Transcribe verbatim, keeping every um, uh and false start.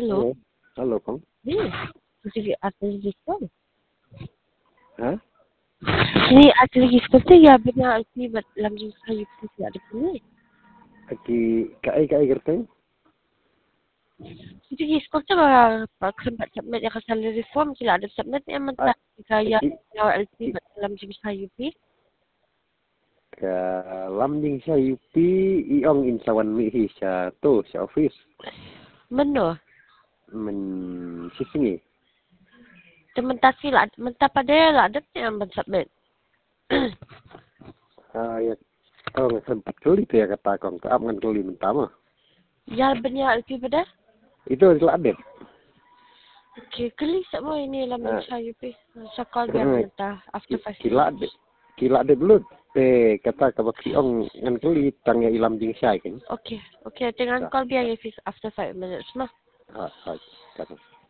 Hello. Halo, halo Kong. Ni, jadi ada lagi sekolah. Hah? Ni ada lagi sekolah ya benar ni buat dalam saya pun ada ni. Aki kai kai gerteng? Jadi sekolah tu sempat submit yang kesalahan reform sila ada submit yang mentah saya lawat L P buat dalam saya pi. Ka lam ding sa U P iong insawan mi hi sa to sa office. Mana? Men sisingi. Mentah sila mentah pada lah ada yang submit. Ah ya. Oh, sempat kali tu ya kata Kong. Kaap ngan kali mentah mah. Ya benar L P pada? Itu adalah update. Okay, kali sama ini dalam Ah. saya pi. Sakal biar mentah after five. Kila update. Kila update dulu. Te kata kabak iong ngan kali tangya ilam ding sa kan. Okay, okay. Tengah call biar after five minutes mah. Ah, ah.